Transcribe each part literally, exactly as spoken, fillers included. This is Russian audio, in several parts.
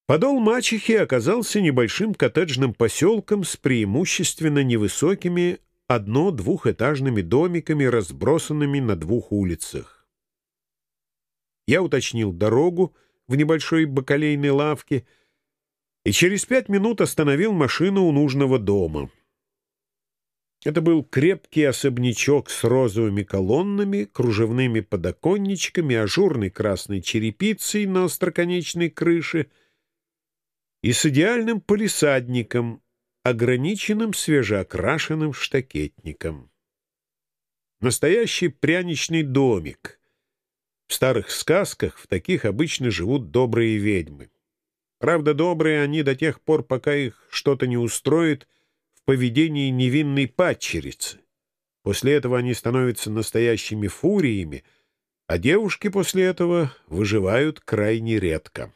Подол мачехи оказался небольшим коттеджным поселком с преимущественно невысокими одно-двухэтажными домиками, разбросанными на двух улицах. Я уточнил дорогу в небольшой бакалейной лавке и через пять минут остановил машину у нужного дома. Это был крепкий особнячок с розовыми колоннами, кружевными подоконничками, ажурной красной черепицей на остроконечной крыше и с идеальным палисадником, ограниченным свежеокрашенным штакетником. Настоящий пряничный домик. В старых сказках в таких обычно живут добрые ведьмы. Правда, добрые они до тех пор, пока их что-то не устроит в поведении невинной падчерицы. После этого они становятся настоящими фуриями, а девушки после этого выживают крайне редко.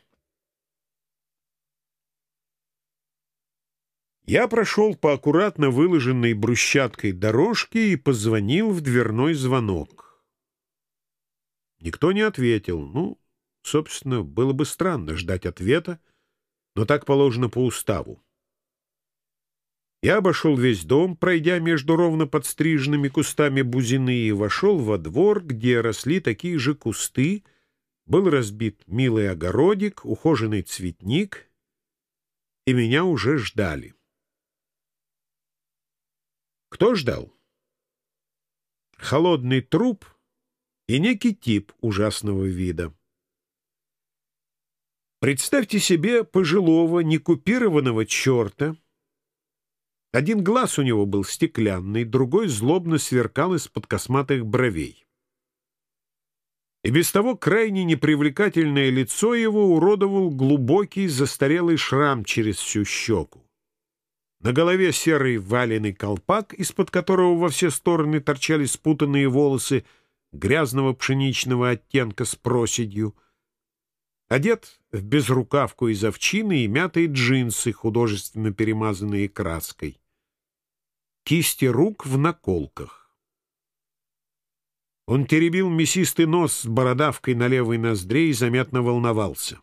Я прошел по аккуратно выложенной брусчаткой дорожке и позвонил в дверной звонок. Никто не ответил. Ну, собственно, было бы странно ждать ответа, но так положено по уставу. Я обошел весь дом, пройдя между ровно подстриженными кустами бузины, и вошел во двор, где росли такие же кусты, был разбит милый огородик, ухоженный цветник, и меня уже ждали. Кто ждал? Холодный труп и некий тип ужасного вида. Представьте себе пожилого, некупированного черта. Один глаз у него был стеклянный, другой злобно сверкал из-под косматых бровей. И без того крайне непривлекательное лицо его уродовал глубокий застарелый шрам через всю щеку. На голове серый валеный колпак, из-под которого во все стороны торчали спутанные волосы грязного пшеничного оттенка с проседью. Одет в безрукавку из овчины и мятые джинсы, художественно перемазанные краской. Кисти рук в наколках. Он теребил мясистый нос с бородавкой на левой ноздре и заметно волновался.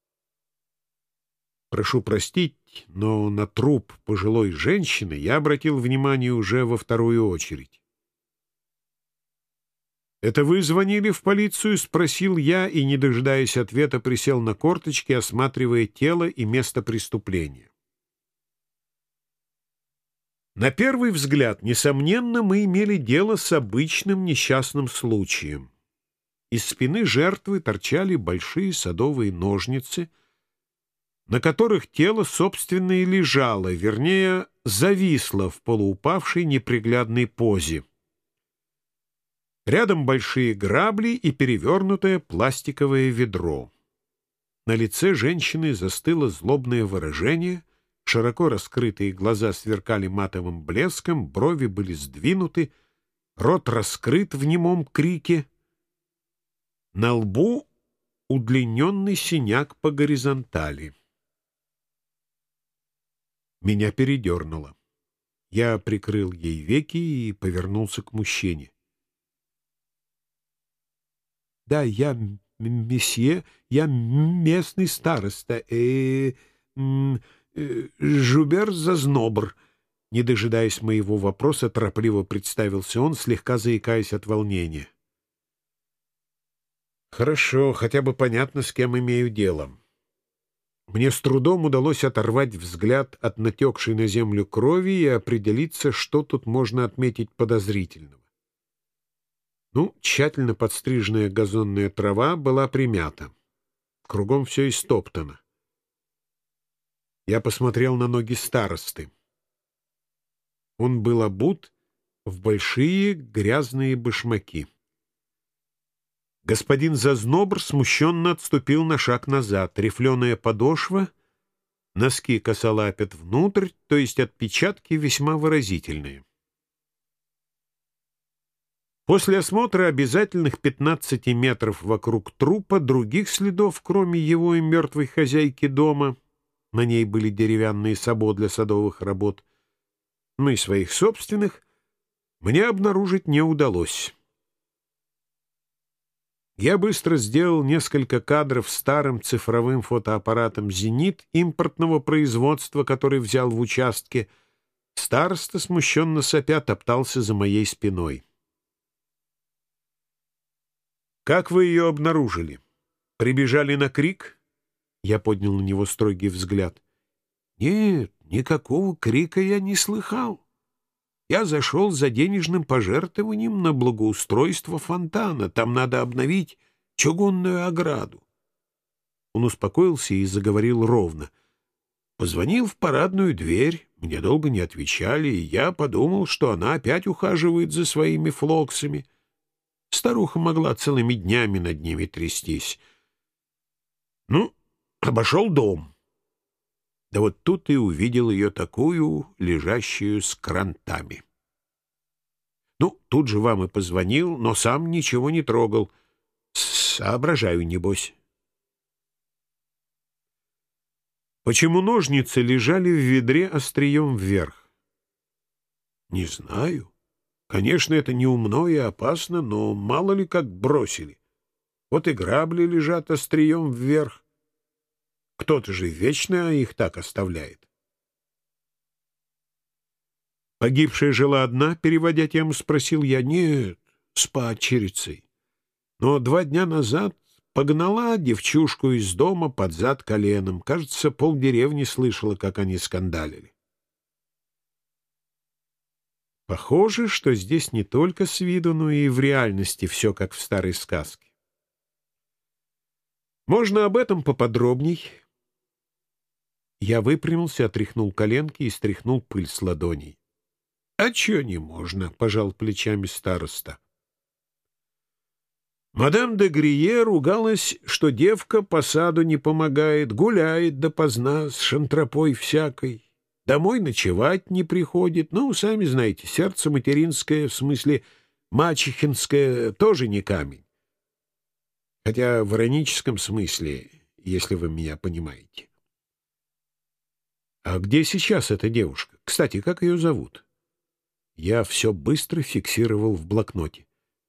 Прошу простить, но на труп пожилой женщины я обратил внимание уже во вторую очередь. «Это вы звонили в полицию?» — спросил я, и, не дожидаясь ответа, присел на корточки, осматривая тело и место преступления. На первый взгляд, несомненно, мы имели дело с обычным несчастным случаем. Из спины жертвы торчали большие садовые ножницы, на которых тело, собственно, и лежало, вернее, зависло в полуупавшей неприглядной позе. Рядом большие грабли и перевернутое пластиковое ведро. На лице женщины застыло злобное выражение, широко раскрытые глаза сверкали матовым блеском, брови были сдвинуты, рот раскрыт в немом крике. На лбу удлиненный синяк по горизонтали. Меня передернуло. Я прикрыл ей веки и повернулся к мужчине. «Да, я месье, я местный староста, э, э, э, Жубер Зазнобр». Не дожидаясь моего вопроса, торопливо представился он, слегка заикаясь от волнения. «Хорошо, хотя бы понятно, с кем имею дело». Мне с трудом удалось оторвать взгляд от натекшей на землю крови и определиться, что тут можно отметить подозрительного. Ну, тщательно подстриженная газонная трава была примята. Кругом все истоптано. Я посмотрел на ноги старосты. Он был обут в большие грязные башмаки. Господин Зазнобр смущенно отступил на шаг назад. Рифленая подошва, носки косолапят внутрь, то есть отпечатки весьма выразительные. После осмотра обязательных пятнадцати метров вокруг трупа других следов, кроме его и мертвой хозяйки дома, на ней были деревянные сабо для садовых работ, ну и своих собственных, мне обнаружить не удалось. Я быстро сделал несколько кадров старым цифровым фотоаппаратом «Зенит» импортного производства, который взял в участке. Староста, смущенно сопя, топтался за моей спиной. «Как вы ее обнаружили? Прибежали на крик?» Я поднял на него строгий взгляд. «Нет, никакого крика я не слыхал. Я зашел за денежным пожертвованием на благоустройство фонтана. Там надо обновить чугунную ограду». Он успокоился и заговорил ровно. «Позвонил в парадную дверь. Мне долго не отвечали, и я подумал, что она опять ухаживает за своими флоксами. Старуха могла целыми днями над ними трястись. Ну, обошел дом. Да вот тут и увидел ее такую, лежащую с крантами. Ну, тут же вам и позвонил, но сам ничего не трогал. Соображаю, небось». «Почему ножницы лежали в ведре острием вверх?» «Не знаю. Конечно, это неумно и опасно, но мало ли как бросили. Вот и грабли лежат острием вверх. Кто-то же вечно их так оставляет». «Погибшая жила одна?» — переводя тему, спросил я. «Нет, с падчерицей. Но два дня назад погнала девчушку из дома под зад коленом. Кажется, полдеревни слышала, как они скандалили». Похоже, что здесь не только с виду, но и в реальности все как в старой сказке. «Можно об этом поподробней?» Я выпрямился, отряхнул коленки и стряхнул пыль с ладоней. «А чё не можно?» — пожал плечами староста. Мадам де Грие ругалась, что девка по саду не помогает, гуляет допоздна с шантропой всякой, домой ночевать не приходит. Ну, сами знаете, сердце материнское, в смысле мачехинское, тоже не камень. Хотя в ироническом смысле, если вы меня понимаете. А где сейчас эта девушка? Кстати, как ее зовут? Я все быстро фиксировал в блокноте.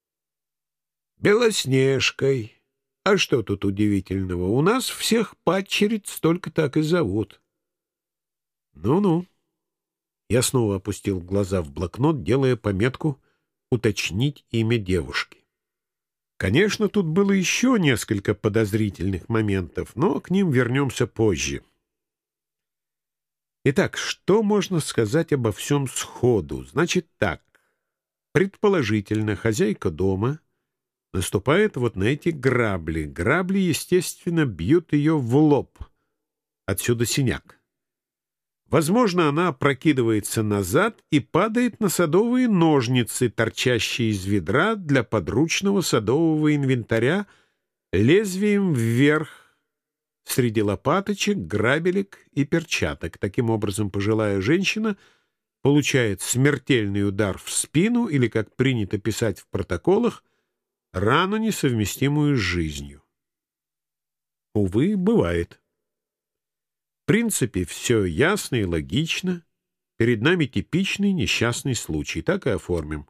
Белоснежкой. А что тут удивительного? У нас всех падчериц только так и зовут. Ну-ну. Я снова опустил глаза в блокнот, делая пометку «Уточнить имя девушки». Конечно, тут было еще несколько подозрительных моментов, но к ним вернемся позже. Итак, что можно сказать обо всем сходу? Значит так. Предположительно, хозяйка дома наступает вот на эти грабли. Грабли, естественно, бьют ее в лоб. Отсюда синяк. Возможно, она опрокидывается назад и падает на садовые ножницы, торчащие из ведра для подручного садового инвентаря, лезвием вверх, среди лопаточек, грабелек и перчаток. Таким образом, пожилая женщина получает смертельный удар в спину или, как принято писать в протоколах, рану, несовместимую с жизнью. Увы, бывает. В принципе, все ясно и логично. Перед нами типичный несчастный случай. Так и оформим.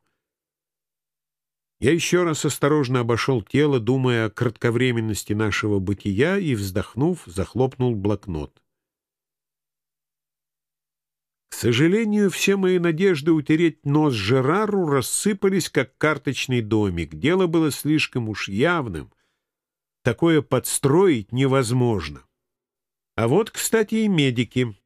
Я еще раз осторожно обошел тело, думая о кратковременности нашего бытия, и, вздохнув, захлопнул блокнот. К сожалению, все мои надежды утереть нос Жерару рассыпались, как карточный домик. Дело было слишком уж явным. Такое подстроить невозможно. А вот, кстати, и медики.